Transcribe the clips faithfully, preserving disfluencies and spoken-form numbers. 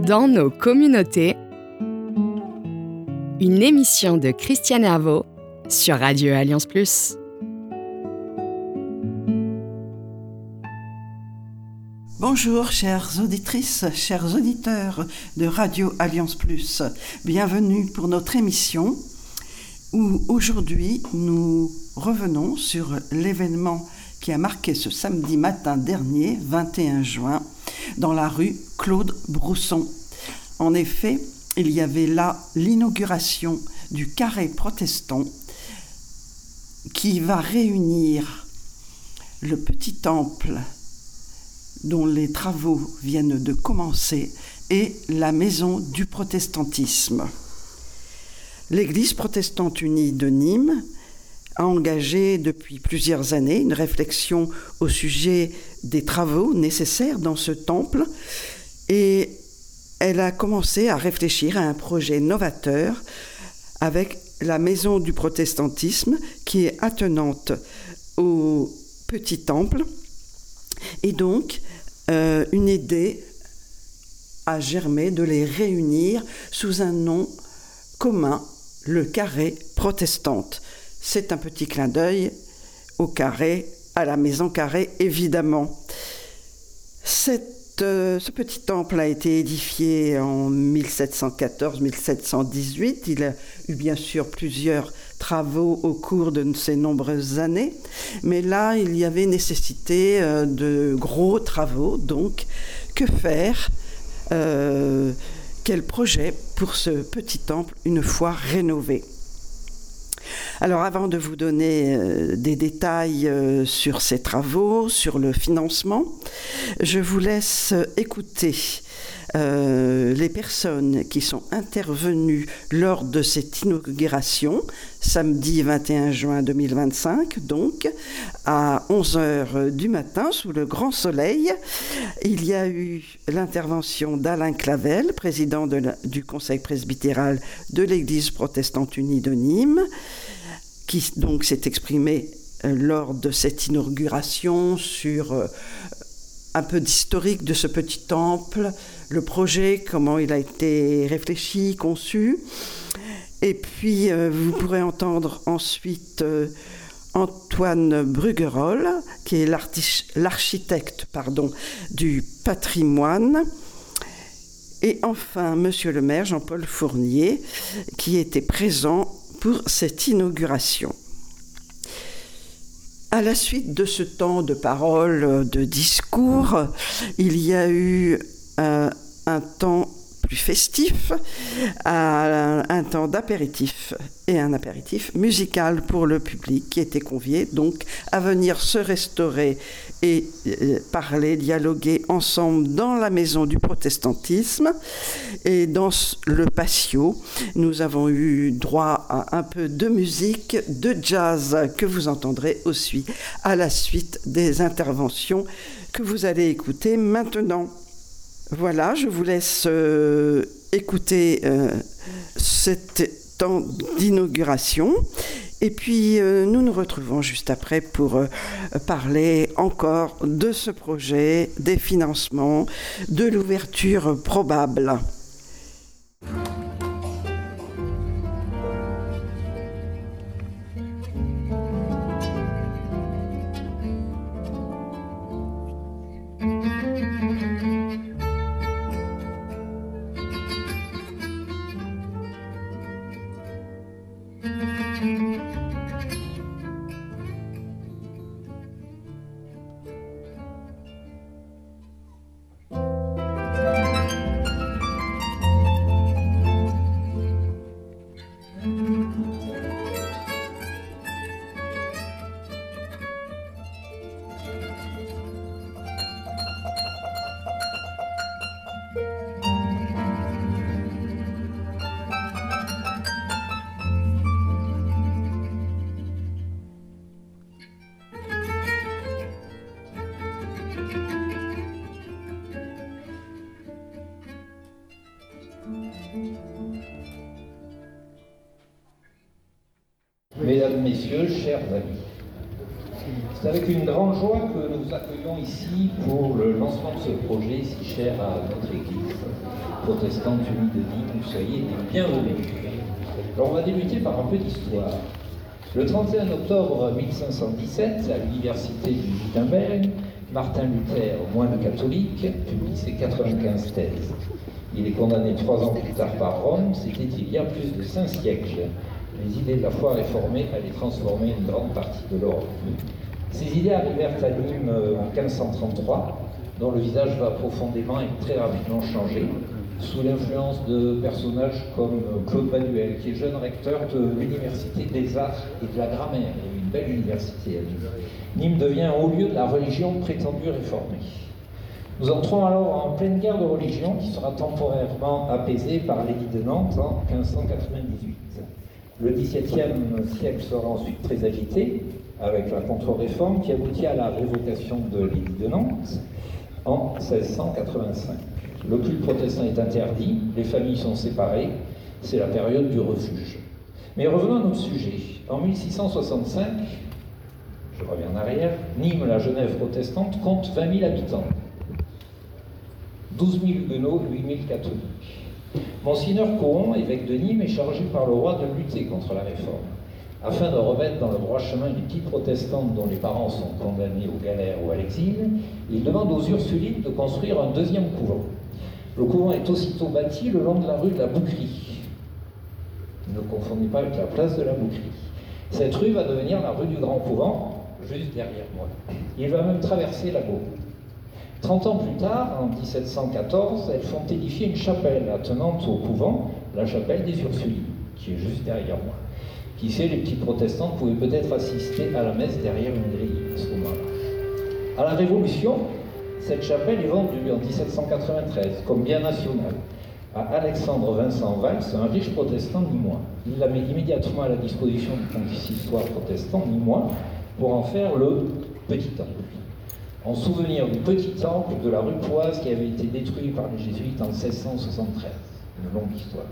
Dans nos communautés, une émission de Christiane Herveau sur Radio Alliance Plus. Bonjour chères auditrices, chers auditeurs de Radio Alliance Plus. Bienvenue pour notre émission où aujourd'hui nous revenons sur l'événement qui a marqué ce samedi matin dernier, vingt et un juin, dans la rue Claude Brousson. En effet, il y avait là l'inauguration du carré protestant qui va réunir le petit temple dont les travaux viennent de commencer et la maison du protestantisme. L'Église protestante unie de Nîmes a engagé depuis plusieurs années une réflexion au sujet des travaux nécessaires dans ce temple et elle a commencé à réfléchir à un projet novateur avec la maison du protestantisme qui est attenante au petit temple et donc euh, une idée a germé de les réunir sous un nom commun, le carré protestante. C'est un petit clin d'œil au carré, à la maison carrée, évidemment. Cette, euh, ce petit temple a été édifié en mille sept cent quatorze mille sept cent dix-huit. Il a eu bien sûr plusieurs travaux au cours de ces nombreuses années. Mais là, il y avait nécessité euh, de gros travaux. Donc, que faire euh, Quel projet pour ce petit temple une fois rénové ? Alors avant de vous donner euh, des détails euh, sur ces travaux, sur le financement, je vous laisse écouter euh, les personnes qui sont intervenues lors de cette inauguration, samedi vingt et un juin deux mille vingt-cinq, donc à onze heures du matin, sous le grand soleil. Il y a eu l'intervention d'Alain Clavel, président de la, du conseil presbytéral de l'Église protestante unie de Nîmes, qui donc s'est exprimé euh, lors de cette inauguration sur euh, un peu d'historique de ce petit temple, le projet, comment il a été réfléchi, conçu. Et puis, euh, vous pourrez entendre ensuite euh, Antoine Bruguerol, qui est l'archi- l'architecte pardon, du patrimoine. Et enfin, Monsieur le maire, Jean-Paul Fournier, qui était présent pour cette inauguration. À la suite de ce temps de parole, de discours, il y a eu euh, un temps plus festif, un, un temps d'apéritif et un apéritif musical pour le public qui était convié donc à venir se restaurer et euh, parler, dialoguer ensemble dans la maison du protestantisme. Et dans le patio, nous avons eu droit à un peu de musique, de jazz que vous entendrez aussi à la suite des interventions que vous allez écouter maintenant. Voilà, je vous laisse euh, écouter euh, cet temps d'inauguration. Et puis, euh, nous nous retrouvons juste après pour euh, parler encore de ce projet, des financements, de l'ouverture probable. Mesdames, Messieurs, chers amis, C'est avec une grande joie que nous vous accueillons ici pour le lancement de ce projet si cher à notre Église protestante unie de Nîmes. Soyez les bienvenus. Alors on va débuter par un peu d'histoire. Le trente et un octobre mille cinq cent dix-sept, à l'université du Wittenberg, Martin Luther, moine catholique, publie ses quatre-vingt-quinze thèses. Il est condamné trois ans plus tard par Rome, c'était il y a plus de cinq siècles. Les idées de la foi réformée allaient transformer une grande partie de l'Europe. Ces idées arrivèrent à Nîmes en quinze cent trente-trois, dont le visage va profondément et très rapidement changer, sous l'influence de personnages comme Claude Manuel, qui est jeune recteur de l'Université des Arts et de la Grammaire. Il y a une belle université à Nîmes. Nîmes devient un haut lieu de la religion prétendue réformée. Nous entrons alors en pleine guerre de religion qui sera temporairement apaisée par l'édit de Nantes en quinze cent quatre-vingt-dix-huit. Le dix-septième siècle sera ensuite très agité, avec la contre-réforme qui aboutit à la révocation de l'édit de Nantes en seize cent quatre-vingt-cinq. Le culte protestant est interdit, les familles sont séparées, c'est la période du refuge. Mais revenons à notre sujet. En mille six cent soixante-cinq, je reviens en arrière, Nîmes, la Genève protestante, compte vingt mille habitants. douze mille huguenots, huit mille catholiques. Monseigneur Coron, évêque de Nîmes, est chargé par le roi de lutter contre la réforme. Afin de remettre dans le droit chemin les petites protestantes dont les parents sont condamnés aux galères ou à l'exil, il demande aux Ursulines de construire un deuxième couvent. Le couvent est aussitôt bâti le long de la rue de la Bouquerie. Ne confondez pas avec la place de la Bouquerie. Cette rue va devenir la rue du Grand Couvent, juste derrière moi. Il va même traverser la Gaule. Trente ans plus tard, en dix-sept cent quatorze, elles font édifier une chapelle attenante au couvent, la chapelle des Ursulines, qui est juste derrière moi. Qui sait, les petits protestants pouvaient peut-être assister à la messe derrière une grille à ce moment-là. À la Révolution, cette chapelle est vendue en dix-sept cent quatre-vingt-treize comme bien national à Alexandre Vincent Valls, un riche protestant nîmois. Il la met immédiatement à la disposition du consistoire protestant nîmois pour en faire le petit temple. En souvenir du petit temple de la rue Poise qui avait été détruit par les jésuites en seize cent soixante-treize. Une longue histoire.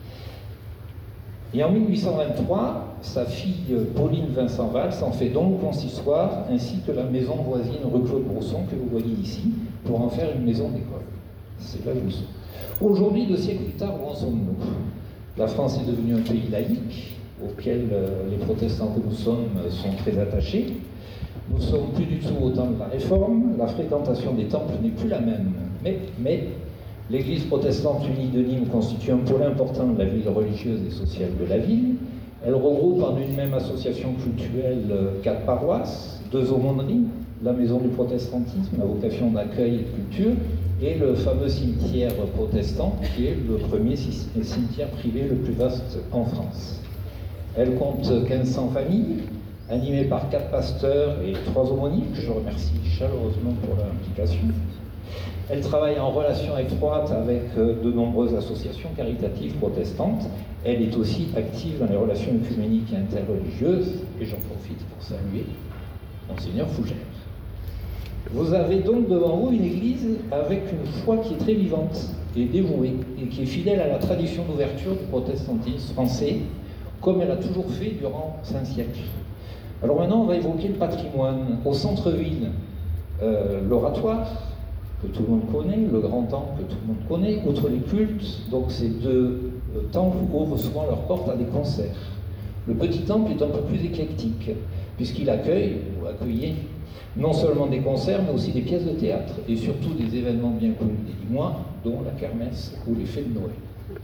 Et en mille huit cent vingt-trois, sa fille Pauline Vincent Valls en fait don au consistoire, ainsi que la maison voisine rue Claude Brousson que vous voyez ici, pour en faire une maison d'école. C'est là où nous sommes. Aujourd'hui, deux siècles plus tard, où en sommes-nous? La France est devenue un pays laïque, auquel les protestants que nous sommes sont très attachés. Nous ne sommes plus du tout au temps de la réforme, la fréquentation des temples n'est plus la même. Mais, mais l'Église protestante unie de Nîmes constitue un pôle important de la vie religieuse et sociale de la ville. Elle regroupe en une même association cultuelle quatre paroisses, deux aumôneries, la maison du protestantisme, la vocation d'accueil et de culture, et le fameux cimetière protestant, qui est le premier cimetière privé le plus vaste en France. Elle compte quinze cents familles, animées par quatre pasteurs et trois aumôniers, que je remercie chaleureusement pour leur implication. Elle travaille en relation étroite avec de nombreuses associations caritatives protestantes. Elle est aussi active dans les relations œcuméniques et interreligieuses, et j'en profite pour saluer Monseigneur Fougère. Vous avez donc devant vous une église avec une foi qui est très vivante et dévouée, et qui est fidèle à la tradition d'ouverture du protestantisme français, comme elle a toujours fait durant cinq siècles. Alors maintenant, on va évoquer le patrimoine. Au centre-ville, euh, l'oratoire, que tout le monde connaît, le grand temple que tout le monde connaît, outre les cultes, donc ces deux euh, temples ouvrent souvent leurs portes à des concerts. Le petit temple est un peu plus éclectique, puisqu'il accueille, ou accueillait, non seulement des concerts, mais aussi des pièces de théâtre, et surtout des événements bien connus des Nîmois, dont la kermesse ou les fêtes de Noël.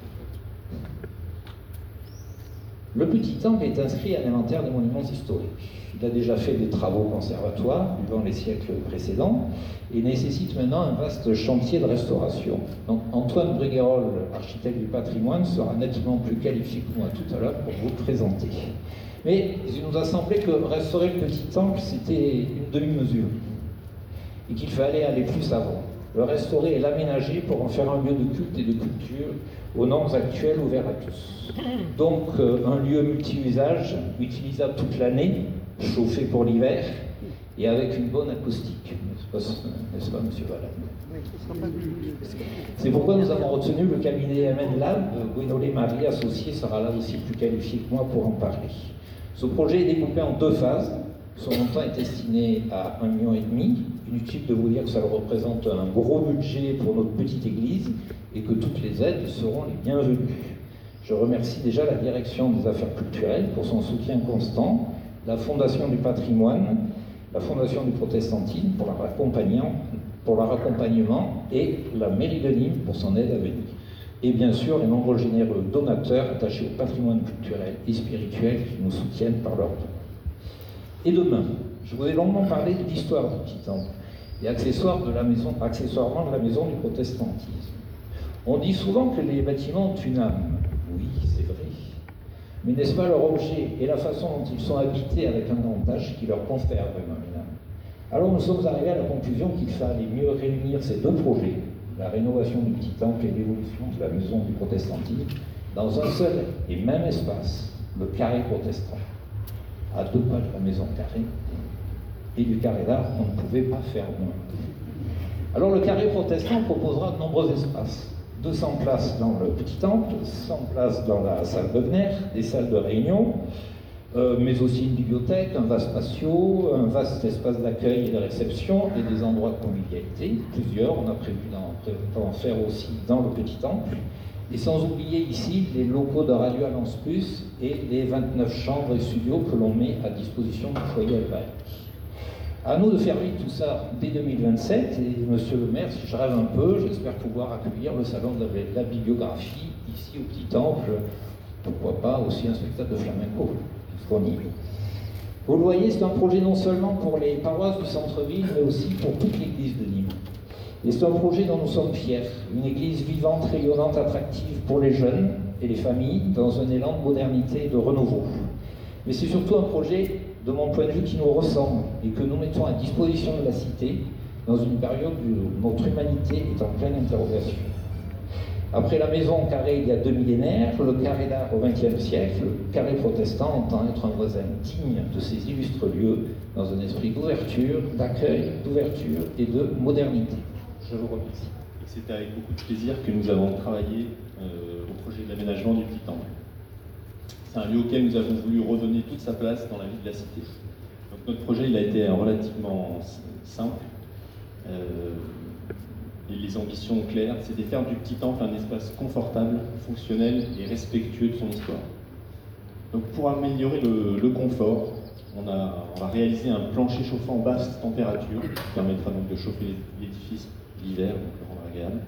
Le petit temple est inscrit à l'inventaire des monuments historiques. Il a déjà fait des travaux conservatoires durant les siècles précédents et nécessite maintenant un vaste chantier de restauration. Donc Antoine Bruguérol, architecte du patrimoine, sera nettement plus qualifié que moi tout à l'heure pour vous le présenter. Mais il nous a semblé que restaurer le petit temple, c'était une demi-mesure et qu'il fallait aller plus avant. Le restaurer et l'aménager pour en faire un lieu de culte et de culture aux normes actuelles ouvert à tous. Donc euh, un lieu multi-usage, utilisable toute l'année, chauffé pour l'hiver et avec une bonne acoustique. N'est-ce pas, n'est-ce pas monsieur Valade? C'est pourquoi nous avons retenu le cabinet M N Lab. Gwénolé Marie, associé, sera là aussi plus qualifié que moi pour en parler. Ce projet est découpé en deux phases, Son montant est estimé à un million et demi. Inutile de vous dire que ça représente un gros budget pour notre petite église et que toutes les aides seront les bienvenues. Je remercie déjà la direction des affaires culturelles pour son soutien constant, la Fondation du patrimoine, la Fondation du protestantisme pour leur accompagnement, pour leur accompagnement et la mairie de Nîmes pour son aide à venir. Et bien sûr, les nombreux généreux donateurs attachés au patrimoine culturel et spirituel qui nous soutiennent par leur don. Et demain, je vous ai longuement parlé de l'histoire du Petit Temple et accessoires de la maison, accessoirement de la maison du protestantisme. On dit souvent que les bâtiments ont une âme. Oui, c'est vrai. Mais n'est-ce pas leur objet et la façon dont ils sont habités avec un grand H qui leur confère vraiment une âme? Alors nous sommes arrivés à la conclusion qu'il fallait mieux réunir ces deux projets, la rénovation du Petit Temple et l'évolution de la maison du protestantisme, dans un seul et même espace, le carré protestant. À deux pas de la maison carrée et du carré d'art, on ne pouvait pas faire moins. Alors le carré protestant proposera de nombreux espaces. deux cents places dans le Petit Temple, cent places dans la salle de Wagner, des salles de réunion, euh, mais aussi une bibliothèque, un vaste patio, un vaste espace d'accueil et de réception et des endroits de convivialité, plusieurs, on a prévu d'en faire aussi dans le Petit Temple, et sans oublier ici les locaux de Radio Alliance Plus et les vingt-neuf chambres et studios que l'on met à disposition du foyer Albert. À nous de faire vivre tout ça dès deux mille vingt-sept, et monsieur le maire, si je rêve un peu, j'espère pouvoir accueillir le salon de la, la bibliographie ici au Petit Temple, pourquoi pas aussi un spectacle de flamenco, puisqu'on y est. Vous le voyez, c'est un projet non seulement pour les paroisses du centre-ville, mais aussi pour toute l'église de Nîmes. Et c'est un projet dont nous sommes fiers, une église vivante, rayonnante, attractive pour les jeunes et les familles, dans un élan de modernité et de renouveau. Mais c'est surtout un projet, de mon point de vue, qui nous ressemble et que nous mettons à disposition de la cité dans une période où notre humanité est en pleine interrogation. Après la maison en carré il y a deux millénaires, le carré d'art au vingtième siècle, le carré protestant entend être un voisin digne de ces illustres lieux, dans un esprit d'ouverture, d'accueil, d'ouverture et de modernité. Je vous remercie. C'est avec beaucoup de plaisir que nous avons travaillé euh, au projet de l'aménagement du Petit Temple. C'est un lieu auquel nous avons voulu redonner toute sa place dans la vie de la cité. Donc notre projet il a été relativement simple. Euh, et les ambitions claires, c'était faire du Petit Temple un espace confortable, fonctionnel et respectueux de son histoire. Donc pour améliorer le, le confort, on a, on va réaliser un plancher chauffant basse température qui permettra donc de chauffer l'édifice l'hiver, donc le rendre agréable.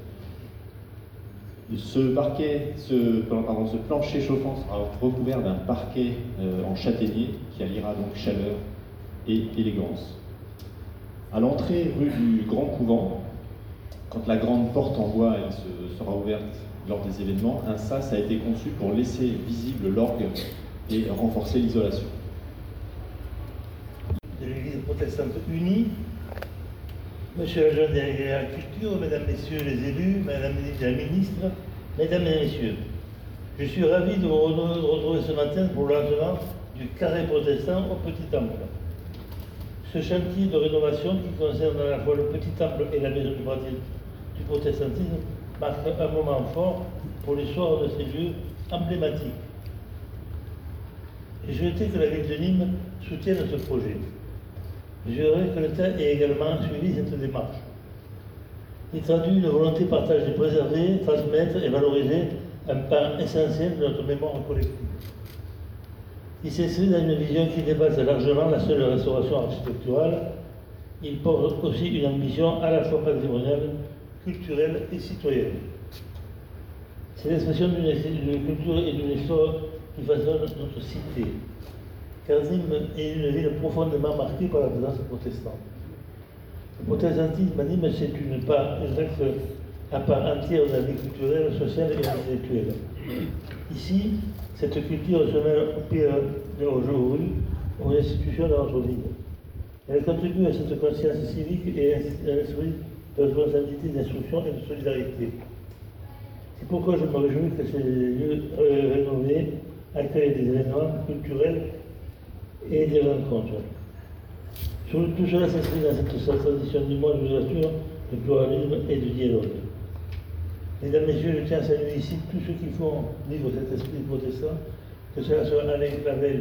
Ce parquet, ce, pardon, ce plancher chauffant sera recouvert d'un parquet euh, en châtaignier qui alliera donc chaleur et élégance. À l'entrée rue du Grand Couvent, quand la grande porte en bois elle se, sera ouverte lors des événements, un sas a été conçu pour laisser visible l'orgue et renforcer l'isolation. De l'Église protestante unie, Monsieur l'agent de la culture, Mesdames, Messieurs les élus, Madame la ministre, Mesdames et Messieurs, je suis ravi de vous retrouver ce matin pour le lancement du carré protestant au Petit Temple. Ce chantier de rénovation qui concerne à la fois le Petit Temple et la maison du protestantisme marque un moment fort pour l'histoire de ces lieux emblématiques. Et je souhaitais que la ville de Nîmes soutienne ce projet. Je voudrais que l'État ait également suivi cette démarche. Il traduit une volonté partagée de préserver, transmettre et valoriser un pan essentiel de notre mémoire collective. Il s'inscrit dans une vision qui dépasse largement la seule restauration architecturale. Il porte aussi une ambition à la fois patrimoniale, culturelle et citoyenne. C'est l'expression d'une culture et d'une histoire qui façonnent notre cité. Car Nîmes est une ville profondément marquée par la présence protestante. Le protestantisme à Nîmes, c'est une part, une axe à part entière de la vie culturelle, sociale et intellectuelle. Ici, cette culture se mêle au pire aujourd'hui aux institutions de notre ville. Elle contribue à cette conscience civique et à l'esprit de responsabilité, d'instruction et de solidarité. C'est pourquoi je me réjouis que ces lieux rénovés accueillent des événements culturels et des rencontres. Tout cela s'inscrit dans cette tradition du monde d'ouverture, de pluralisme et de dialogue. Mesdames, Messieurs, je tiens à saluer ici tous ceux qui font vivre cet esprit protestant, que cela soit Alain Clavel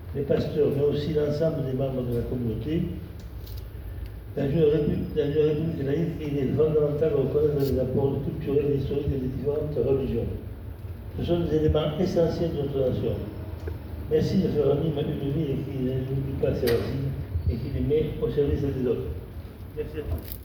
les pasteurs, mais aussi l'ensemble des membres de la communauté. Dans une république, dans une république laïque, il est fondamental de reconnaître les apports culturels et historiques des différentes religions. Ce sont des éléments essentiels de notre nation. Merci de faire vivre une vie qui n'oublie pas ses racines et qui les met au service des autres. Merci à tous.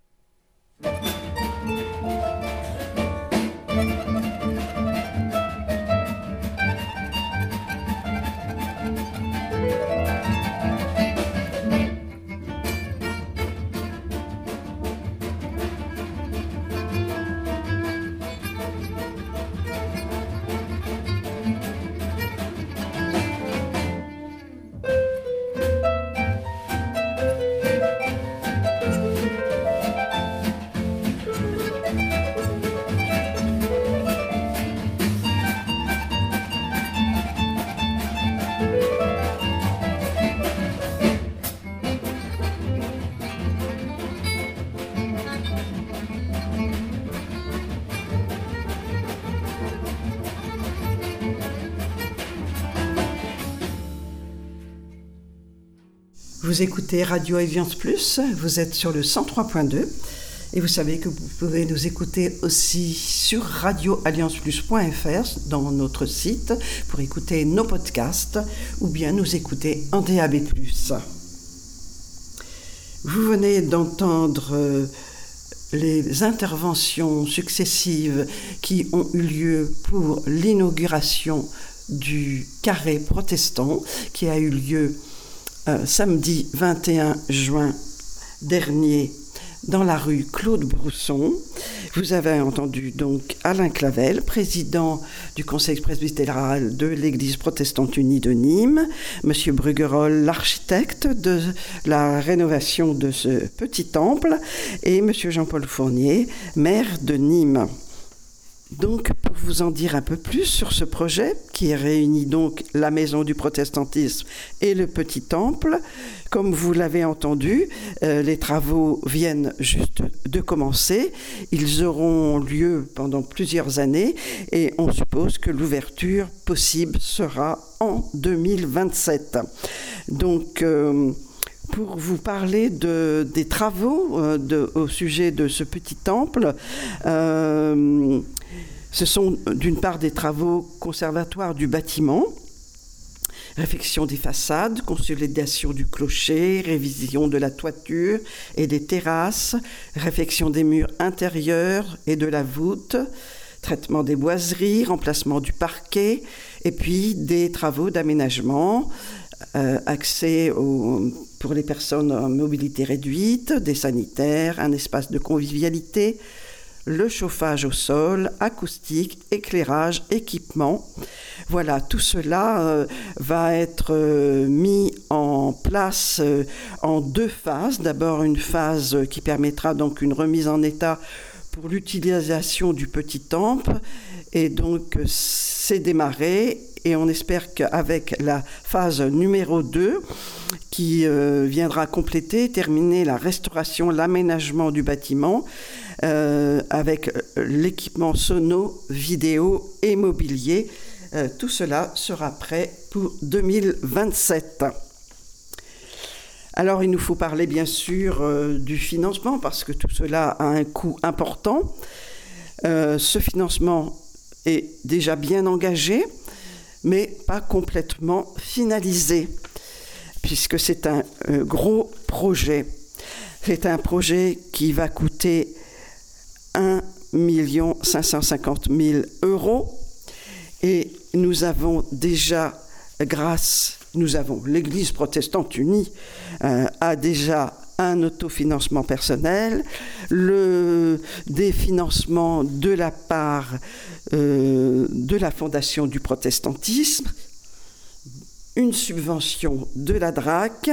Vous écoutez Radio Alliance Plus, vous êtes sur le cent trois point deux et vous savez que vous pouvez nous écouter aussi sur radio alliance plus point f r dans notre site pour écouter nos podcasts ou bien nous écouter en D A B plus. Vous venez d'entendre les interventions successives qui ont eu lieu pour l'inauguration du carré protestant qui a eu lieu Euh, samedi vingt et un juin dernier dans la rue Claude Brousson. Vous avez entendu donc Alain Clavel, président du conseil presbytéral de l'église protestante unie de Nîmes, monsieur Bruguerol, l'architecte de la rénovation de ce petit temple, et monsieur Jean-Paul Fournier, maire de Nîmes. Donc, pour vous en dire un peu plus sur ce projet, qui réunit donc la maison du protestantisme et le petit temple, comme vous l'avez entendu, euh, les travaux viennent juste de commencer. Ils auront lieu pendant plusieurs années et on suppose que l'ouverture possible sera en deux mille vingt-sept. Donc, euh, pour vous parler de, des travaux euh, de, au sujet de ce petit temple, euh, ce sont d'une part des travaux conservatoires du bâtiment, réfection des façades, consolidation du clocher, révision de la toiture et des terrasses, réfection des murs intérieurs et de la voûte, traitement des boiseries, remplacement du parquet, et puis des travaux d'aménagement, euh, accès au, pour les personnes en mobilité réduite, des sanitaires, un espace de convivialité, le chauffage au sol, acoustique, éclairage, équipement. Voilà, tout cela euh, va être euh, mis en place euh, en deux phases. D'abord, une phase qui permettra donc une remise en état pour l'utilisation du petit temple. Et donc, c'est démarré. Et on espère qu'avec la phase numéro deux, qui euh, viendra compléter, terminer la restauration, l'aménagement du bâtiment, euh, avec l'équipement sono, vidéo et mobilier. Euh, tout cela sera prêt pour deux mille vingt-sept. Alors, il nous faut parler bien sûr euh, du financement, parce que tout cela a un coût important. Euh, ce financement est déjà bien engagé, mais pas complètement finalisé, puisque c'est un euh, gros projet. C'est un projet qui va coûter un million cinq cent cinquante mille euros, et nous avons déjà, grâce, nous avons, l'Église protestante unie euh, a déjà un autofinancement personnel, le définancement de la part euh, de la Fondation du protestantisme, une subvention de la D R A C,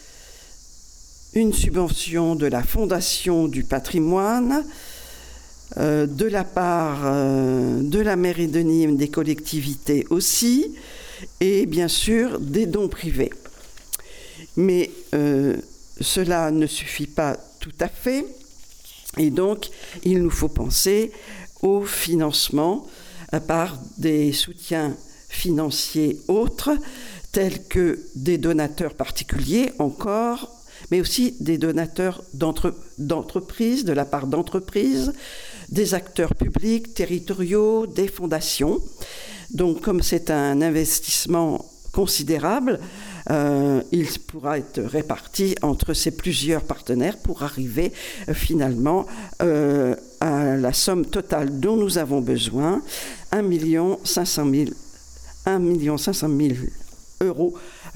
une subvention de la Fondation du patrimoine, euh, de la part euh, de la mairie de Nîmes, des collectivités aussi, et bien sûr des dons privés. Mais euh, cela ne suffit pas tout à fait, et donc il nous faut penser au financement par des soutiens financiers autres, tels que des donateurs particuliers encore, mais aussi des donateurs d'entre, d'entreprises, de la part d'entreprises, des acteurs publics, territoriaux, des fondations. Donc, comme c'est un investissement considérable, euh, il pourra être réparti entre ces plusieurs partenaires pour arriver euh, finalement euh, à la somme totale dont nous avons besoin, un million cinq cent mille euros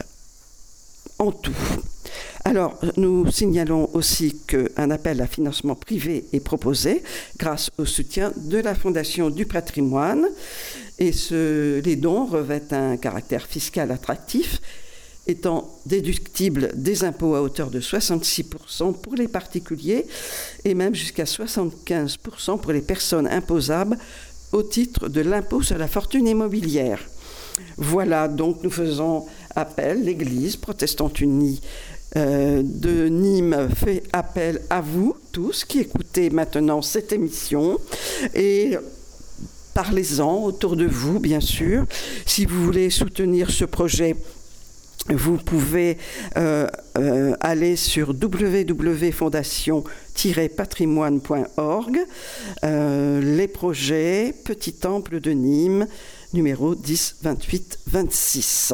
en tout. Alors, nous signalons aussi qu'un appel à financement privé est proposé grâce au soutien de la Fondation du patrimoine. Et ce, les dons revêtent un caractère fiscal attractif, étant déductibles des impôts à hauteur de soixante-six pour cent pour les particuliers et même jusqu'à soixante-quinze pour cent pour les personnes imposables au titre de l'impôt sur la fortune immobilière. Voilà, donc nous faisons appel, l'Église protestante unie euh, de Nîmes fait appel à vous tous qui écoutez maintenant cette émission et parlez-en autour de vous, bien sûr. Si vous voulez soutenir ce projet, vous pouvez euh, euh, aller sur w w w point fondation tiret patrimoine point org, euh, les projets Petit Temple de Nîmes, numéro dix vingt-huit vingt-six.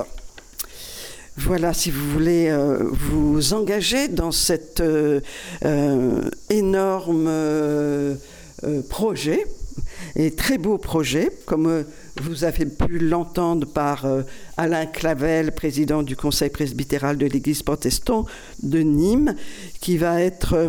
Voilà, si vous voulez euh, vous engager dans cet euh, euh, énorme euh, euh, projet, et très beau projet, comme euh, vous avez pu l'entendre par euh, Alain Clavel, président du Conseil presbytéral de l'Église protestante de Nîmes, qui va être euh,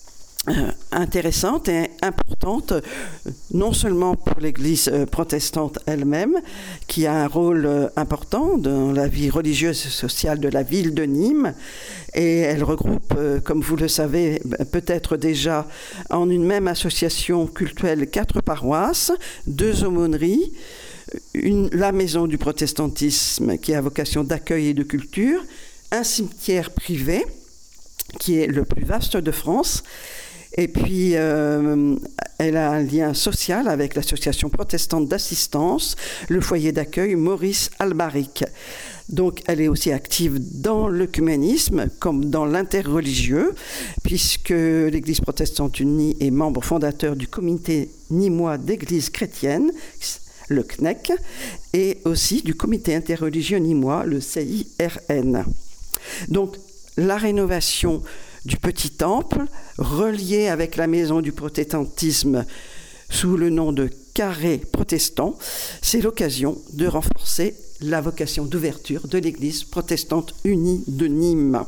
intéressante et importante, non seulement pour l'Église protestante elle-même, qui a un rôle important dans la vie religieuse et sociale de la ville de Nîmes, et elle regroupe, comme vous le savez peut-être déjà, en une même association cultuelle quatre paroisses, deux aumôneries, une, la maison du protestantisme qui a vocation d'accueil et de culture, un cimetière privé qui est le plus vaste de France. Et puis, euh, elle a un lien social avec l'association protestante d'assistance, le foyer d'accueil Maurice Albaric. Donc, elle est aussi active dans l'œcuménisme comme dans l'interreligieux, puisque l'Église protestante unie est membre fondateur du comité nîmois d'église chrétienne, le C N E C, et aussi du comité interreligieux nîmois, le C I R N. Donc, la rénovation du Petit Temple, relié avec la maison du protestantisme sous le nom de Carré protestant, c'est l'occasion de renforcer la vocation d'ouverture de l'Église protestante unie de Nîmes.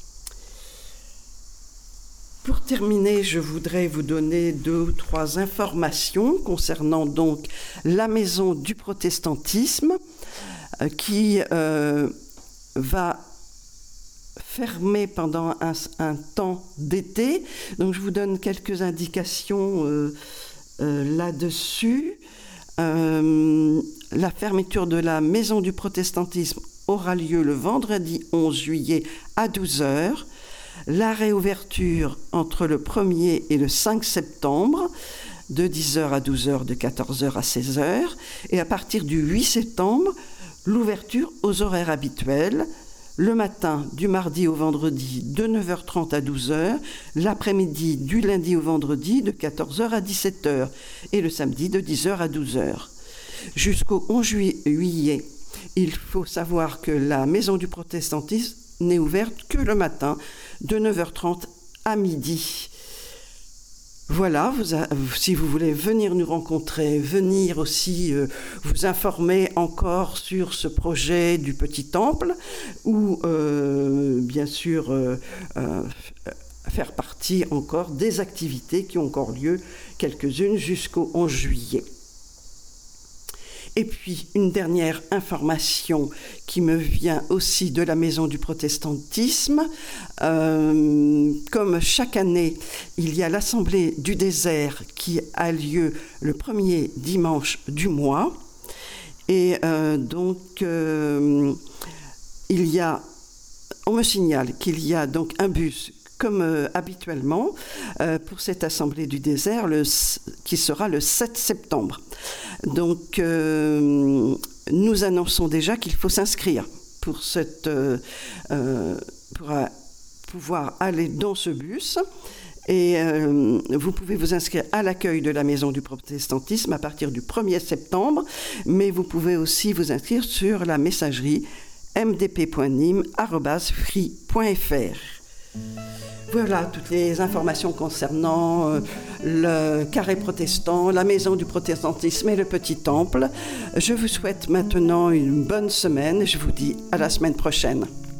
Pour terminer, je voudrais vous donner deux ou trois informations concernant donc la maison du protestantisme euh, qui euh, va fermé pendant un, un temps d'été. Donc, je vous donne quelques indications euh, euh, là-dessus. Euh, la fermeture de la Maison du Protestantisme aura lieu le vendredi onze juillet à douze heures. La réouverture entre le premier et le cinq septembre, de dix heures à douze heures, de quatorze heures à seize heures. Et à partir du huit septembre, l'ouverture aux horaires habituels, le matin du mardi au vendredi de neuf heures trente à douze heures, l'après-midi du lundi au vendredi de quatorze heures à dix-sept heures et le samedi de dix heures à douze heures. Jusqu'au onze juillet, il faut savoir que la Maison du Protestantisme n'est ouverte que le matin de neuf heures trente à midi. Voilà, vous a, si vous voulez venir nous rencontrer, venir aussi euh, vous informer encore sur ce projet du Petit Temple, ou euh, bien sûr euh, euh, faire partie encore des activités qui ont encore lieu, quelques-unes jusqu'au onze juillet. Et puis, une dernière information qui me vient aussi de la Maison du Protestantisme. Euh, comme chaque année, il y a l'Assemblée du désert qui a lieu le premier dimanche du mois. Et euh, donc, euh, il y a, on me signale qu'il y a donc un bus comme euh, habituellement, euh, pour cette Assemblée du désert, le, qui sera le sept septembre. Donc, euh, nous annonçons déjà qu'il faut s'inscrire. pour, cette, euh, euh, pour euh, pouvoir aller dans ce bus. Et euh, vous pouvez vous inscrire à l'accueil de la Maison du Protestantisme à partir du premier septembre, mais vous pouvez aussi vous inscrire sur la messagerie m d p point nîmes arobase free point f r. Voilà toutes les informations concernant euh, le carré protestant, la Maison du Protestantisme et le Petit Temple. Je vous souhaite maintenant une bonne semaine. Je vous dis à la semaine prochaine.